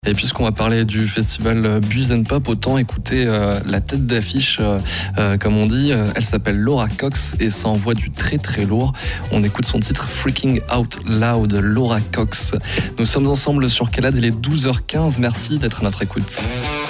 Et puisqu'on va parler du festival Buzz & Pop, autant écouter la tête d'affiche, comme on dit. Elle s'appelle Laura Cox et ça envoie du très très lourd. On écoute son titre Freaking Out Loud, Laura Cox. Nous sommes ensemble sur Calade, il est 12h15. Merci d'être à notre écoute.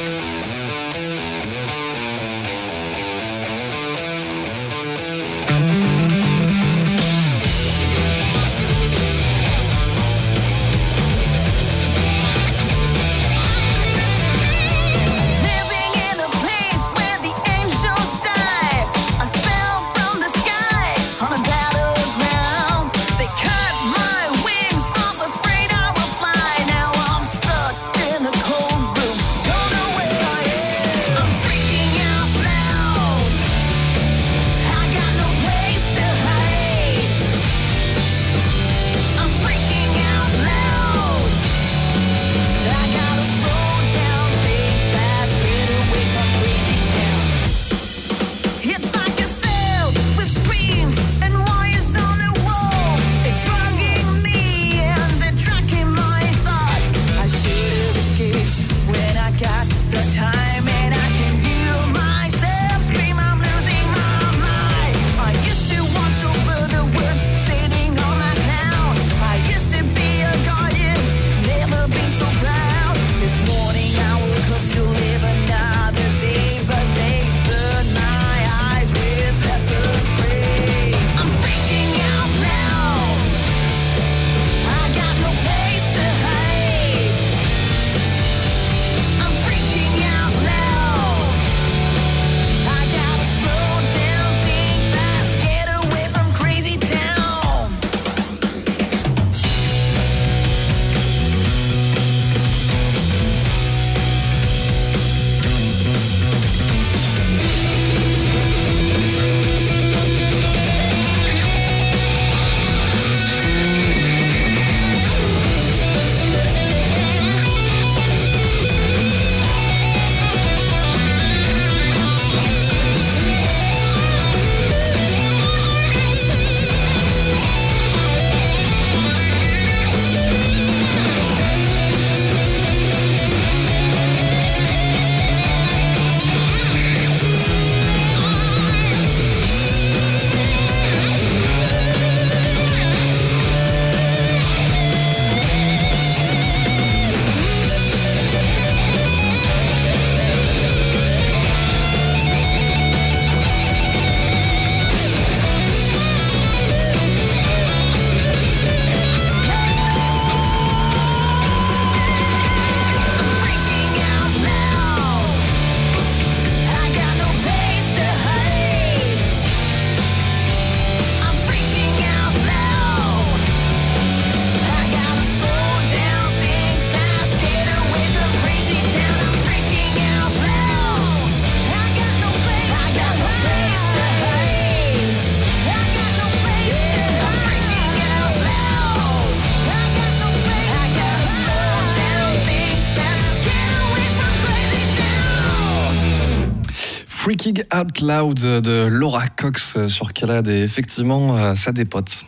Freaking Out Loud de Laura Cox sur Calade et effectivement ça dépote.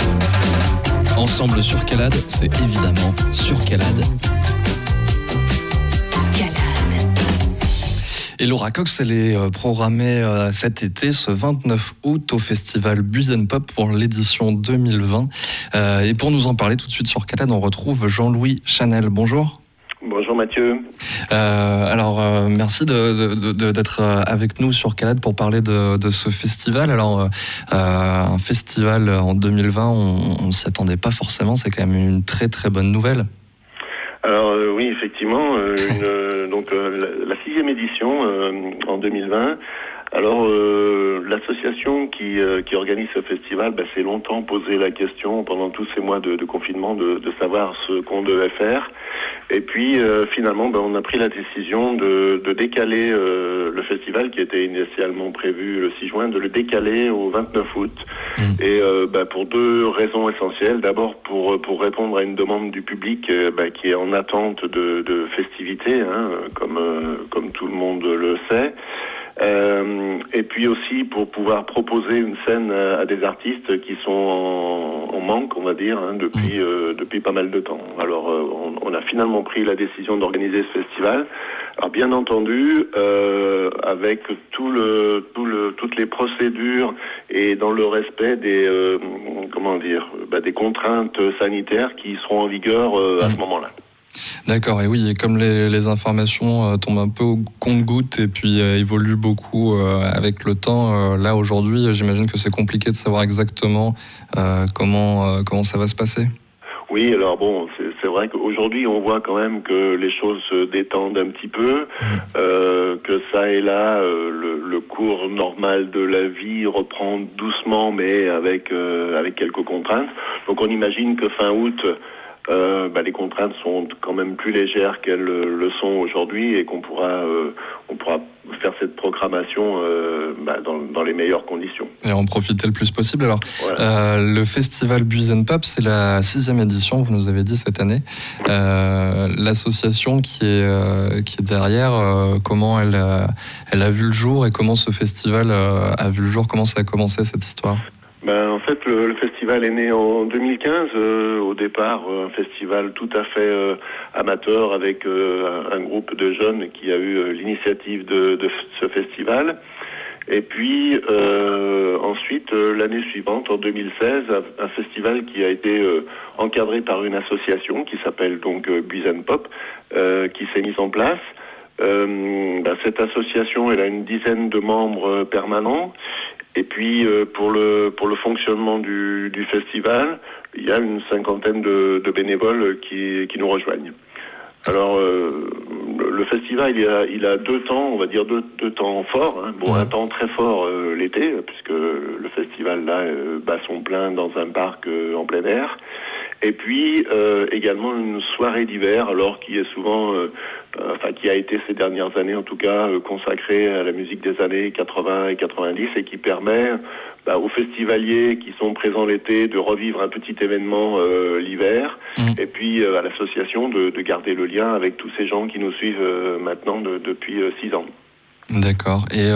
Ensemble sur Calade, c'est évidemment sur Calade. Et Laura Cox, elle est programmée cet été, ce 29 août, au festival Buzz & Pop pour l'édition 2020. Et pour nous en parler tout de suite sur Calade, on retrouve Jean-Louis Chanel. Bonjour. Bonjour Mathieu. Merci d'être avec nous sur Calade pour parler de ce festival. Alors, un festival en 2020, on s'y attendait pas forcément, c'est quand même une très très bonne nouvelle. Alors oui, effectivement, la 6e édition en 2020. Alors l'association qui organise ce festival s'est longtemps posé la question pendant tous ces mois de confinement de savoir ce qu'on devait faire. Et puis finalement on a pris la décision de décaler le festival qui était initialement prévu le 6 juin, de le décaler au 29 août. Et pour deux raisons essentielles. D'abord pour répondre à une demande du public qui est en attente de festivités, comme tout le monde le sait. Et puis aussi pour pouvoir proposer une scène à des artistes qui sont en manque, on va dire, depuis pas mal de temps. Alors on a finalement pris la décision d'organiser ce festival. Alors bien entendu, avec toutes les procédures et dans le respect des des contraintes sanitaires qui seront en vigueur à ce moment-là. D'accord, et oui, et comme les informations tombent un peu au compte-gouttes et puis évoluent beaucoup avec le temps, là aujourd'hui, j'imagine que c'est compliqué de savoir exactement comment ça va se passer. Oui, alors bon, c'est vrai qu'aujourd'hui, on voit quand même que les choses se détendent un petit peu, que ça et là, le cours normal de la vie reprend doucement, mais avec quelques contraintes. Donc on imagine que fin août, les contraintes sont quand même plus légères qu'elles le sont aujourd'hui et qu'on pourra faire cette programmation dans les meilleures conditions. Et en profiter le plus possible. Alors, voilà. Le festival Buiz & Pop, c'est la 6e édition, vous nous avez dit cette année. L'association qui est derrière, comment elle a vu le jour et comment ce festival a vu le jour, comment ça a commencé cette histoire ? En fait, le festival est né en 2015. Au départ, un festival tout à fait amateur avec un groupe de jeunes qui a eu l'initiative de ce festival. Et puis ensuite, l'année suivante, en 2016, un festival qui a été encadré par une association qui s'appelle donc Buiz & Pop, qui s'est mise en place. Cette association, elle a une dizaine de membres permanents. Et puis pour le fonctionnement du festival, il y a une cinquantaine de bénévoles qui nous rejoignent. Alors le festival, il a deux temps, on va dire deux temps forts. Un temps très fort l'été, puisque le festival là bat son plein dans un parc en plein air. Et puis également une soirée d'hiver, alors qui est souvent, qui a été ces dernières années en tout cas, consacrée à la musique des années 80 et 90 et qui permet aux festivaliers qui sont présents l'été de revivre un petit événement l'hiver et puis à l'association de garder le lien avec tous ces gens qui nous suivent maintenant depuis 6 ans. D'accord. Et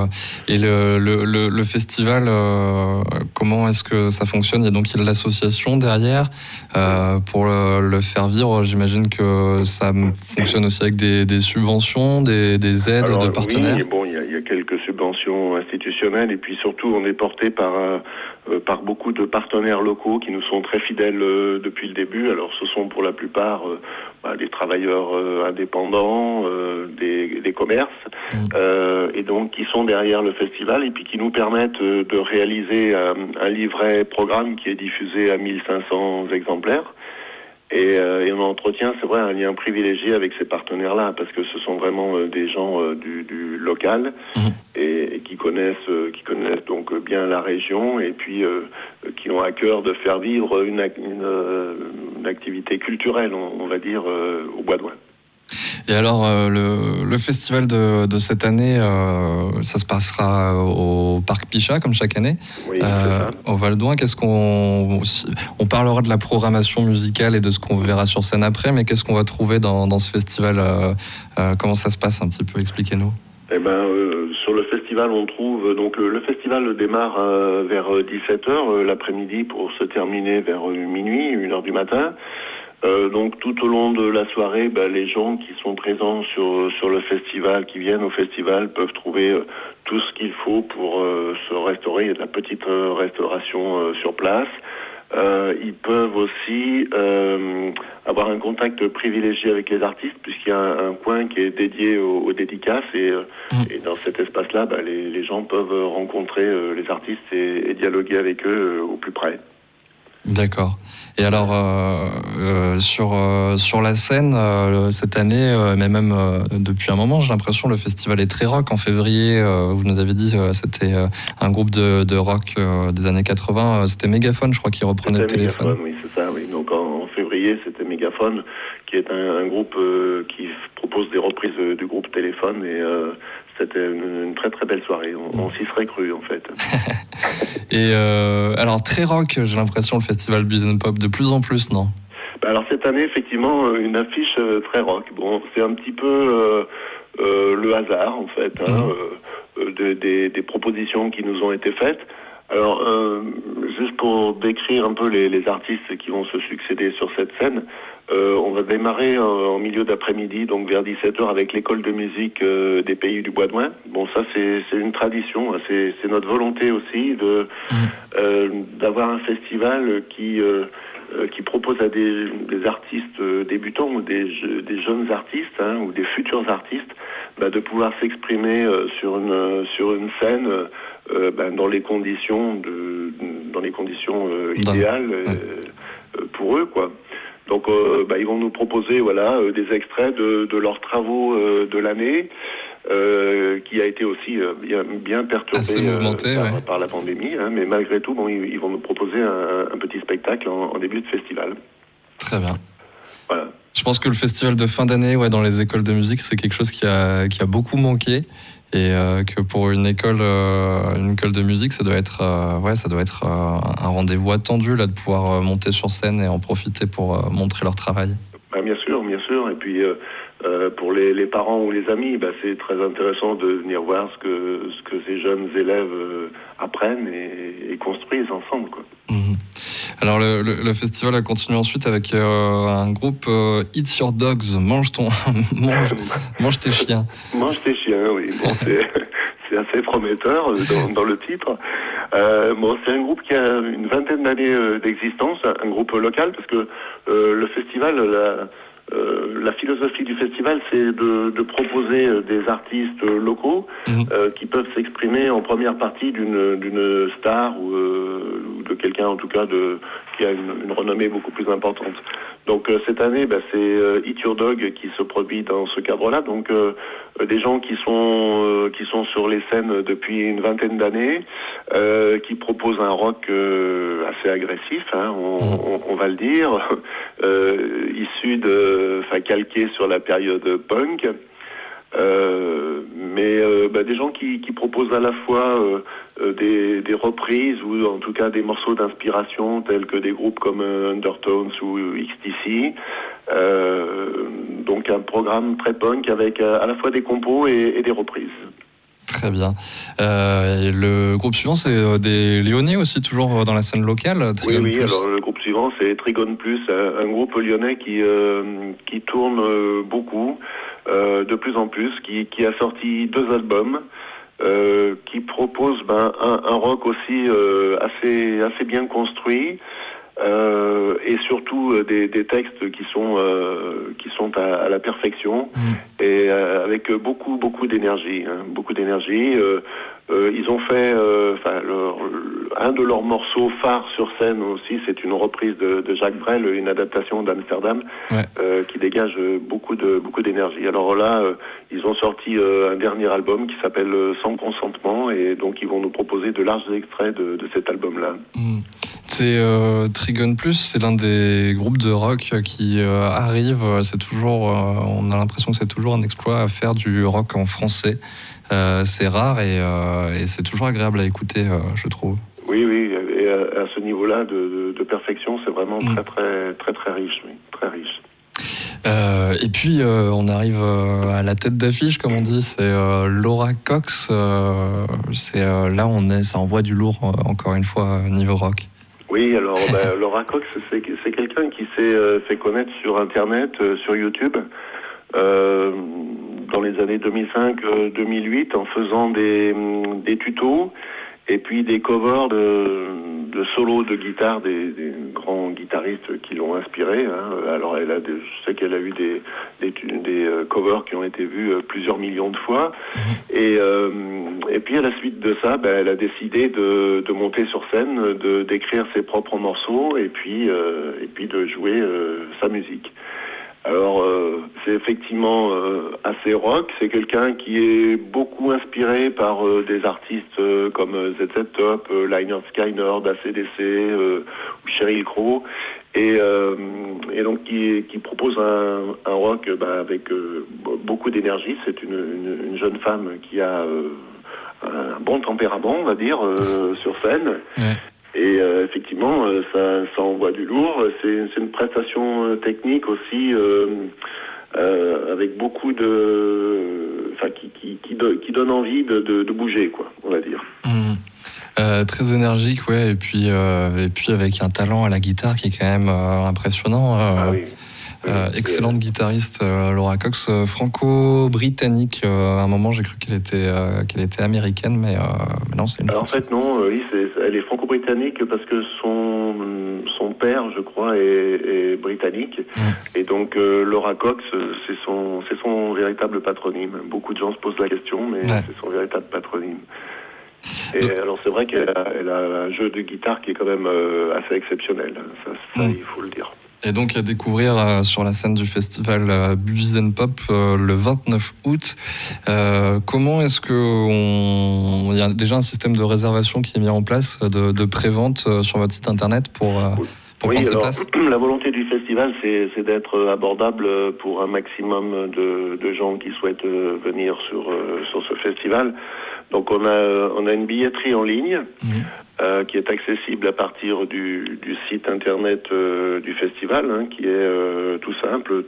le festival, comment est-ce que ça fonctionne ? Il y a donc l'association derrière pour le faire vivre. J'imagine que ça fonctionne aussi avec des subventions, des aides de partenaires. Oui, il y a quelques subventions institutionnelles et puis surtout on est porté par beaucoup de partenaires locaux qui nous sont très fidèles depuis le début. Alors ce sont pour la plupart des travailleurs indépendants, des commerces, et donc qui sont derrière le festival et puis qui nous permettent de réaliser un livret programme qui est diffusé à 1500 exemplaires. Et on entretient, c'est vrai, un lien privilégié avec ces partenaires-là, parce que ce sont vraiment des gens du local et qui connaissent donc bien la région et puis qui ont à cœur de faire vivre une activité culturelle, on va dire, au Bois-d'Ouin. Et alors, le festival de cette année, ça se passera au Parc Pichat, comme chaque année, oui, au Val-d'Ouin. On parlera de la programmation musicale et de ce qu'on verra sur scène après, mais qu'est-ce qu'on va trouver dans ce festival comment ça se passe un petit peu, expliquez-nous. Sur le festival, on trouve donc le festival démarre vers 17h l'après-midi pour se terminer vers minuit, 1h du matin. Donc tout au long de la soirée, les gens qui sont présents sur le festival, qui viennent au festival, peuvent trouver tout ce qu'il faut pour se restaurer. Il y a de la petite restauration sur place. Ils peuvent aussi avoir un contact privilégié avec les artistes, puisqu'il y a un coin qui est dédié aux dédicaces et dans cet espace-là, les gens peuvent rencontrer les artistes et dialoguer avec eux au plus près. D'accord. Et alors, sur la scène, cette année, mais même depuis un moment, j'ai l'impression que le festival est très rock. En février, vous nous avez dit c'était un groupe de rock des années 80. C'était Mégaphone, je crois, qui reprenait le téléphone. Mégaphone, oui, c'est ça. Oui. Donc en février, c'était Mégaphone, qui est un groupe qui propose des reprises du groupe Téléphone. Et c'était une très très belle soirée. On s'y serait cru, en fait. Et alors, très rock, j'ai l'impression, le festival Buiz & Pop, de plus en plus, non ? Alors cette année, effectivement, une affiche très rock. Bon, c'est un petit peu le hasard, en fait, des propositions qui nous ont été faites. Alors, juste pour décrire un peu les artistes qui vont se succéder sur cette scène, on va démarrer en milieu d'après-midi, donc vers 17h, avec l'école de musique des Pays du Bois-de-Ouin. Bon, ça, c'est une tradition, hein, c'est notre volonté aussi d'avoir un festival qui propose à des artistes débutants ou des jeunes artistes, hein, ou des futurs artistes, de pouvoir s'exprimer sur une scène dans les conditions idéales pour eux, quoi. Donc ils vont nous proposer des extraits de leurs travaux de l'année, qui a été aussi bien perturbé par la pandémie, hein, mais malgré tout, ils vont nous proposer un petit spectacle en début de festival. Très bien. Voilà. Je pense que le festival de fin d'année dans les écoles de musique, c'est quelque chose qui a beaucoup manqué. Et que pour une école de musique, ça doit être un rendez-vous attendu là, de pouvoir monter sur scène et en profiter pour montrer leur travail. Bien sûr. Et puis pour les parents ou les amis, c'est très intéressant de venir voir ce que ces jeunes élèves apprennent et construisent ensemble, quoi. Mmh. Alors le festival a continué ensuite avec un groupe Eat Your Dogs, mange tes chiens. Mange tes chiens, oui. Bon, c'est assez prometteur dans le titre. C'est un groupe qui a une vingtaine d'années d'existence, un groupe local, parce que le festival, la philosophie du festival, c'est de proposer des artistes locaux qui peuvent s'exprimer en première partie d'une star ou de quelqu'un en tout cas qui a une renommée beaucoup plus importante. Donc cette année, c'est Eat Your Dog qui se produit dans ce cadre-là. Donc des gens qui sont sur les scènes depuis une vingtaine d'années, qui proposent un rock assez agressif, hein, on va le dire, issu calqué sur la période punk. Des gens qui proposent à la fois des reprises ou en tout cas des morceaux d'inspiration tels que des groupes comme Undertones ou XTC. Donc un programme très punk avec à la fois des compos et des reprises. Très bien. Et le groupe suivant, c'est des Lyonnais aussi, toujours dans la scène locale. Oui. Alors le groupe suivant, c'est Trigon Plus, un groupe lyonnais qui tourne beaucoup, de plus en plus, qui a sorti 2 albums, qui propose un rock aussi assez bien construit. Et surtout des textes qui sont à la perfection et avec beaucoup d'énergie, hein, beaucoup d'énergie. Ils ont fait un de leurs morceaux phares sur scène aussi, c'est une reprise de Jacques Brel, une adaptation d'Amsterdam, qui dégage beaucoup d'énergie. Alors là, ils ont sorti un dernier album qui s'appelle Sans consentement, et donc ils vont nous proposer de larges extraits de cet album-là. C'est Trigon Plus, c'est l'un des groupes de rock qui arrive. C'est toujours, on a l'impression que c'est toujours un exploit à faire du rock en français. C'est rare et c'est toujours agréable à écouter, je trouve. Oui, et à ce niveau-là de perfection, c'est vraiment très riche, oui, très riche. Et puis on arrive à la tête d'affiche, comme on dit, c'est Laura Cox. Là, ça envoie du lourd, encore une fois, niveau rock. Oui, alors Laura Cox, c'est quelqu'un qui s'est fait connaître sur Internet, sur YouTube, dans les années 2005-2008, en faisant des tutos et puis des covers de solos de guitare des grands guitaristes qui l'ont inspiré. Hein. Alors je sais qu'elle a eu des covers qui ont été vus plusieurs millions de fois. Et puis à la suite de ça, elle a décidé de monter sur scène, d'écrire ses propres morceaux et puis de jouer sa musique. Alors, c'est effectivement assez rock. C'est quelqu'un qui est beaucoup inspiré par des artistes comme ZZ Top, Lynyrd Skynyrd, AC/DC ou Sheryl Crow, et donc qui propose un rock avec beaucoup d'énergie. C'est une jeune femme qui a un bon tempérament, on va dire, sur scène. Ouais. Et effectivement, ça envoie du lourd. C'est une prestation technique aussi, avec beaucoup qui donne envie de bouger, quoi, on va dire. Très énergique, ouais, et puis avec un talent à la guitare qui est quand même impressionnant. Oui. Excellente guitariste, Laura Cox, franco-britannique. À un moment, j'ai cru qu'elle était américaine, mais non, c'est une Alors, en Française. fait, non, oui, elle est franco-britannique parce que son père, je crois, est britannique. Et donc, Laura Cox, c'est son véritable patronyme. Beaucoup de gens se posent la question, mais c'est son véritable patronyme. Et alors, c'est vrai qu'elle a un jeu de guitare qui est quand même assez exceptionnel. Ça, il faut le dire. Et donc à découvrir sur la scène du festival Buzz & Pop le 29 août. Comment est-ce il y a déjà un système de réservation qui est mis en place, de pré-vente sur votre site internet pour prendre ses places ? La volonté du festival, c'est d'être abordable pour un maximum de gens qui souhaitent venir sur ce festival. Donc on a une billetterie en ligne. Qui est accessible à partir du site internet du festival, qui est tout simple,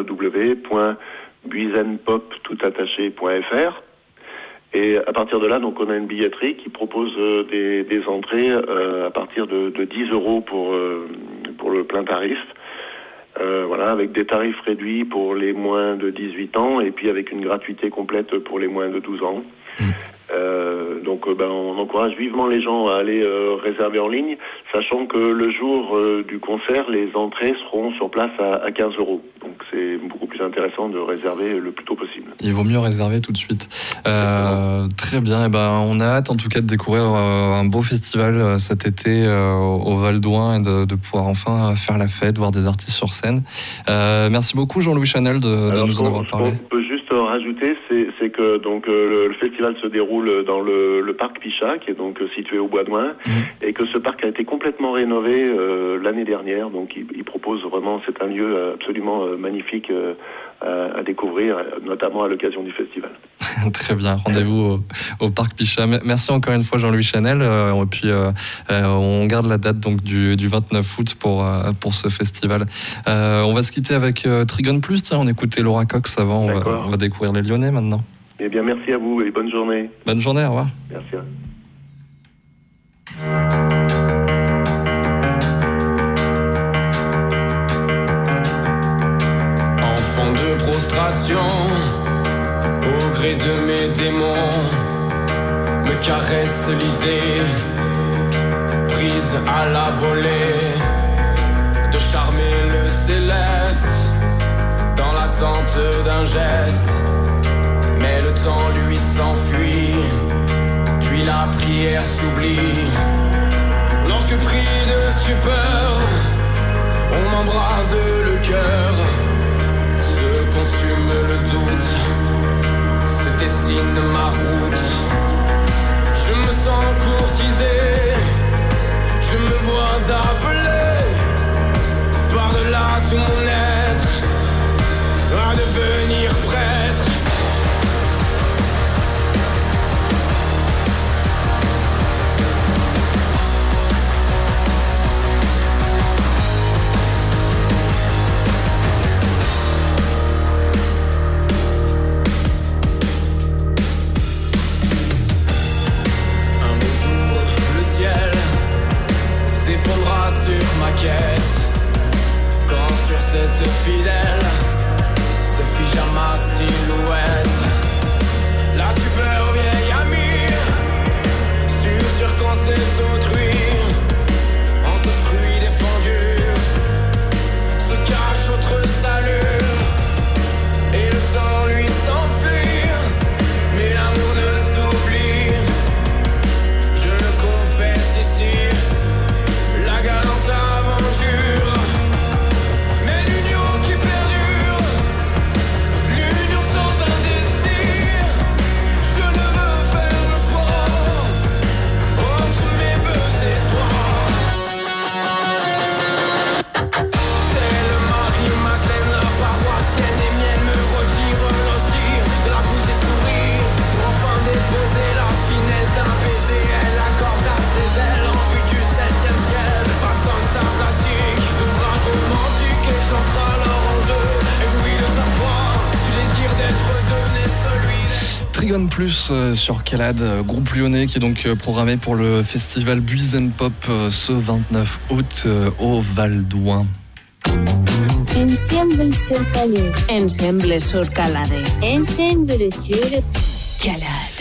www.buizenpop.fr. Et à partir de là, donc, on a une billetterie qui propose des entrées à partir de 10 € pour le plein tarif. Avec des tarifs réduits pour les moins de 18 ans et puis avec une gratuité complète pour les moins de 12 ans. Donc on encourage vivement les gens à aller réserver en ligne, sachant que le jour du concert, les entrées seront sur place à 15 €. Donc c'est beaucoup plus intéressant de réserver le plus tôt possible. Il vaut mieux réserver tout de suite. Très bien, on a hâte en tout cas de découvrir un beau festival cet été au Val d'Ouin et de pouvoir enfin faire la fête, voir des artistes sur scène. Merci beaucoup Jean-Louis Chanel de nous en avoir parlé. On peut juste rajouter, c'est que donc le festival se déroule dans le parc Pichat, qui est donc situé au Bois d'Ouin, et que ce parc a été complètement rénové l'année dernière. Donc il propose vraiment, c'est un lieu absolument magnifique à découvrir, notamment à l'occasion du festival. Très bien, rendez-vous au parc Pichat. Merci encore une fois Jean-Louis Chanel. Et puis on garde la date donc du 29 août pour ce festival. On va se quitter avec Trigon Plus. Tiens, on écoutait Laura Cox avant. On va découvrir les Lyonnais maintenant. Eh bien, merci à vous et bonne journée. Bonne journée, au revoir. Merci. Enfant de prostration, au gré de mes démons, me caresse l'idée, prise à la volée, de charmer le céleste, dans l'attente d'un geste. Mais le temps lui s'enfuit, puis la prière s'oublie. Lorsque pris de stupeur, on m'embrase le cœur, se consume le doute, se dessine ma route. Je me sens courtisé, je me vois appelé, par-delà tout mon être, à devenir prêtre. Sur ma quête, quand sur cette fidèle se fige à ma silhouette, la super vieille amie, sur quand c'est autrui, en ce fruit défendu, se cache autre salut, et le temps lui s'enfuit, mais l'amour ne s'oublie, je le confesse ici. La galante aventure, mais l'union qui perdure, l'union sans un désir. Polygon Plus sur Calade, groupe lyonnais qui est donc programmé pour le festival Buiz & Pop ce 29 août au Val d'Ouin. Ensemble sur Calais. Ensemble sur Calade. Ensemble sur Calade.